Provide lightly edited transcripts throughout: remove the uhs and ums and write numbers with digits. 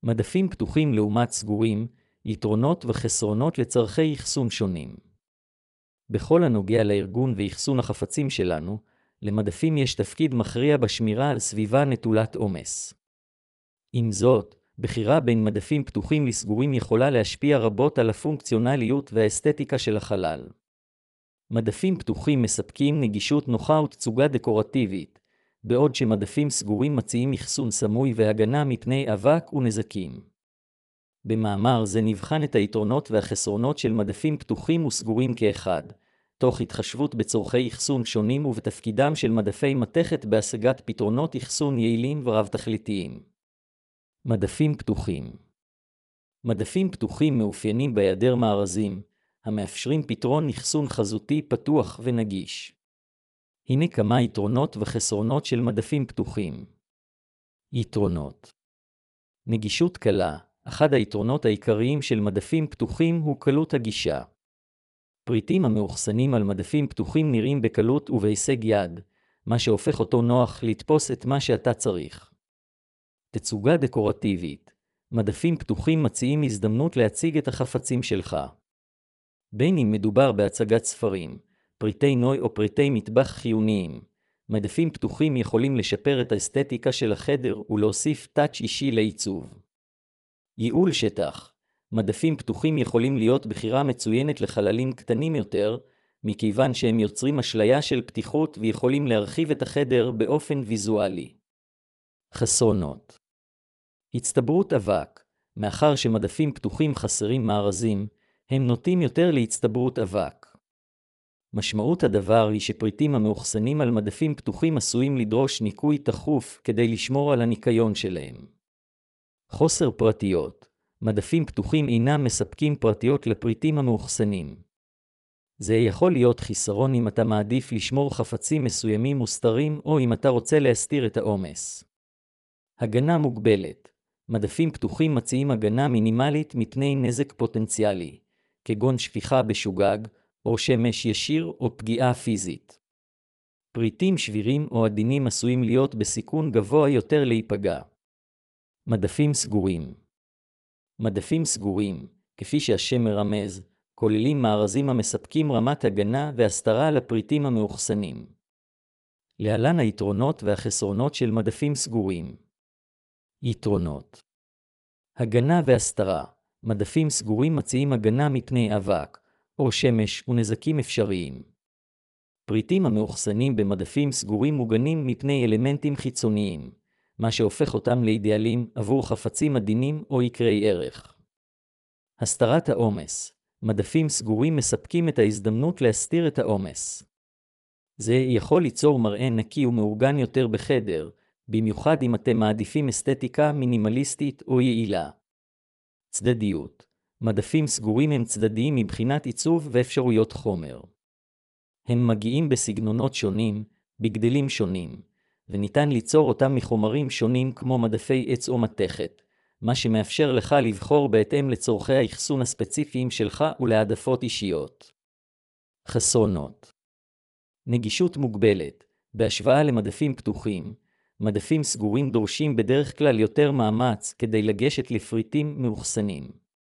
מדפים פתוחים לעומת סגורים, יתרונות וחסרונות לצרכי אחסון שונים. בכל הנוגע לארגון ואחסון החפצים שלנו, למדפים יש תפקיד מכריע בשמירה על סביבה נטולת עומס. עם זאת, בחירה בין מדפים פתוחים לסגורים יכולה להשפיע רבות על הפונקציונליות והאסתטיקה של החלל. מדפים פתוחים מספקים נגישות נוחה ותצוגה דקורטיבית, בעוד שמדפים סגורים מציעים אחסון סמוי והגנה מפני אבק ונזקים. במאמר זה נבחן את היתרונות והחסרונות של מדפים פתוחים וסגורים כאחד, תוך התחשבות בצורכי אחסון שונים ובתפקידם של מדפי מתכת בהשגת פתרונות אחסון יעילים ורב-תכליתיים. מדפים פתוחים. מדפים פתוחים מאופיינים בהיעדר מארזים, המאפשרים פתרון אחסון חזותי פתוח ונגיש. הנה כמה יתרונות וחסרונות של מדפים פתוחים. יתרונות. נגישות קלה. אחד היתרונות העיקריים של מדפים פתוחים הוא קלות הגישה. פריטים המאוחסנים על מדפים פתוחים נראים בקלות ובהישג יד, מה שהופך אותו נוח לתפוס את מה שאתה צריך. תצוגה דקורטיבית. מדפים פתוחים מציעים הזדמנות להציג את החפצים שלך. בין אם מדובר בהצגת ספרים, פריטי נוי או פריטי מטבח חיוניים, מדפים פתוחים יכולים לשפר את האסתטיקה של החדר ולהוסיף טאץ' אישי לעיצוב. ייעול שטח. מדפים פתוחים יכולים להיות בחירה מצוינת לחללים קטנים יותר, מכיוון שהם יוצרים אשליה של פתיחות ויכולים להרחיב את החדר באופן ויזואלי. חסרונות. הצטברות אבק. מאחר שמדפים פתוחים חסרים מארזים, הם נוטים יותר להצטברות אבק. משמעות הדבר היא שפריטים המאוחסנים על מדפים פתוחים עשויים לדרוש ניקוי תכוף כדי לשמור על הניקיון שלהם. חוסר פרטיות. מדפים פתוחים אינם מספקים פרטיות לפריטים המאוחסנים. זה יכול להיות חיסרון אם אתה מעדיף לשמור חפצים מסוימים מוסתרים או אם אתה רוצה להסתיר את העומס. הגנה מוגבלת. מדפים פתוחים מציעים הגנה מינימלית מפני נזק פוטנציאלי, כגון שפיכה בשוגג, או שמש ישיר או פגיעה פיזית. פריטים שבירים או עדינים עשויים להיות בסיכון גבוה יותר להיפגע. מדפים סגורים. מדפים סגורים, כפי שהשם מרמז, כוללים מארזים המספקים רמת הגנה והסתרה לפריטים המאוחסנים. להלן היתרונות והחסרונות של מדפים סגורים. יתרונות. הגנה והסתרה. מדפים סגורים מציעים הגנה מפני אבק, או שמש ונזקים אפשריים. פריטים המאוחסנים במדפים סגורים מוגנים מפני אלמנטים חיצוניים, מה שהופך אותם לאידיאליים עבור חפצים עדינים או יקרי ערך. הסתרת העומס. מדפים סגורים מספקים את ההזדמנות להסתיר את העומס. זה יכול ליצור מראה נקי ומאורגן יותר בחדר, במיוחד אם אתם מעדיפים אסתטיקה מינימליסטית או יעילה. צדדיות. מדפים סגורים הם צדדיים מבחינת עיצוב ואפשרויות חומר. הם מגיעים בסגנונות שונים, בגדלים שונים, וניתן ליצור אותם מחומרים שונים כמו מדפי עץ או מתכת, מה שמאפשר לך לבחור בהתאם לצורכי האחסון הספציפיים שלך ולהעדפות אישיות. חסרונות. נגישות מוגבלת. בהשוואה למדפים פתוחים, מדפים סגורים דורשים בדרך כלל יותר מאמץ כדי לגשת לפריטים מאוחסנים.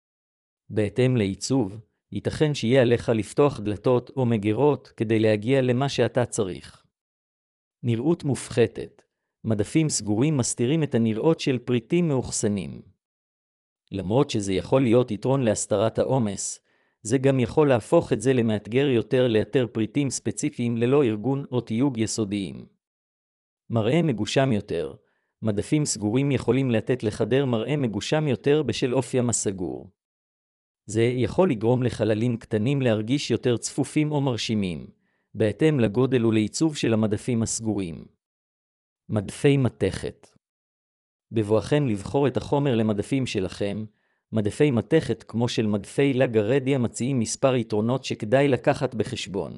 בהתאם לעיצוב, ייתכן שיהיה עליך לפתוח דלתות או מגירות כדי להגיע למה שאתה צריך. נראות מופחתת. מדפים סגורים מסתירים את הנראות של פריטים מאוחסנים. למרות שזה יכול להיות יתרון להסתרת העומס, זה גם יכול להפוך את זה למאתגר יותר לאתר פריטים ספציפיים ללא ארגון או תיוג יסודיים. מראה מגושם יותר. מדפים סגורים יכולים לתת לחדר מראה מגושם יותר בשל אופיים הסגור. זה יכול לגרום לחללים קטנים להרגיש יותר צפופים או מרשימים, בהתאם לגודל ולעיצוב של המדפים הסגורים. מדפי מתכת. בבואכם לבחור את החומר למדפים שלכם, מדפי מתכת כמו של מדפי לגרדיה מציעים מספר יתרונות שכדאי לקחת בחשבון.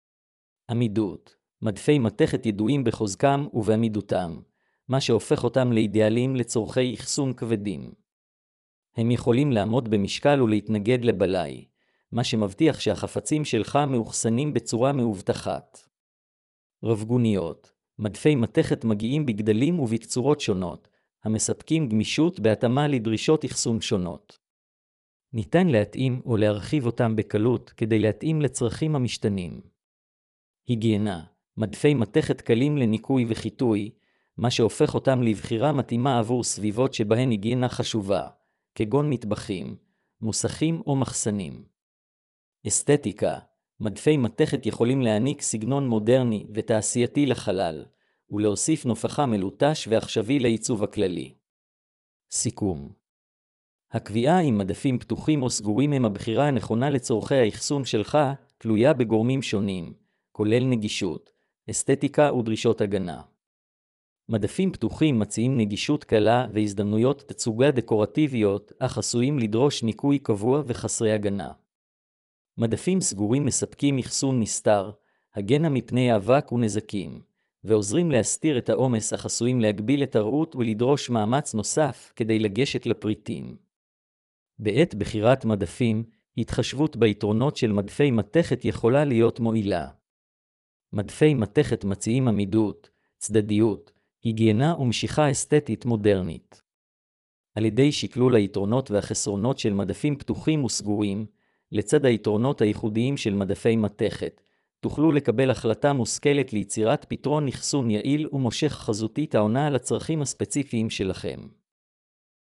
עמידות. מדפי מתכת ידועים בחוזקם ובעמידותם, מה שהופך אותם לאידיאליים לצורכי אחסון כבדים. הם יכולים לעמוד במשקל ולהתנגד לבלאי, מה שמבטיח שהחפצים שלך מאוחסנים בצורה מאובטחת. רבגוניות. מדפי מתכת מגיעים בגדלים ובקצורות שונות, המספקים גמישות בהתאמה לדרישות אחסון שונות. ניתן להתאים או להרחיב אותם בקלות כדי להתאים לצרכים המשתנים. היגיינה, מדפי מתכת קלים לניקוי וחיטוי, מה שהופך אותם לבחירה מתאימה עבור סביבות שבהן היגיינה חשובה, כגון מטבחים, מוסכים או מחסנים. אסתטיקה, מדפי מתכת יכולים להעניק סגנון מודרני ותעשייתי לחלל, ולהוסיף נופחה מלוטש ועכשווי לעיצוב הכללי. סיכום. הקביעה אם מדפים פתוחים או סגורים הם הבחירה הנכונה לצורכי האחסון שלך, תלויה בגורמים שונים, כולל נגישות, אסתטיקה ודרישות הגנה. מדפים פתוחים מציעים נגישות קלה והזדמנויות תצוגה דקורטיביות, אך עשויים לדרוש ניקוי קבוע וחסרי הגנה. מדפים סגורים מספקים אחסון נסתר, הגנה מפני אבק ונזקים, ועוזרים להסתיר את העומס אך עשויים להגביל את הראות ולדרוש מאמץ נוסף כדי לגשת לפריטים. בעת בחירת מדפים, התחשבות ביתרונות של מדפי מתכת יכולה להיות מועילה. מדפי מתכת מציעים עמידות, צדדיות, היגיינה ומשיכה אסתטית מודרנית. על ידי שקלול היתרונות והחסרונות של מדפים פתוחים וסגורים, לצד היתרונות הייחודיים של מדפי מתכת, תוכלו לקבל החלטה מושכלת ליצירת פתרון אחסון יעיל ומושך חזותית העונה על הצרכים הספציפיים שלכם.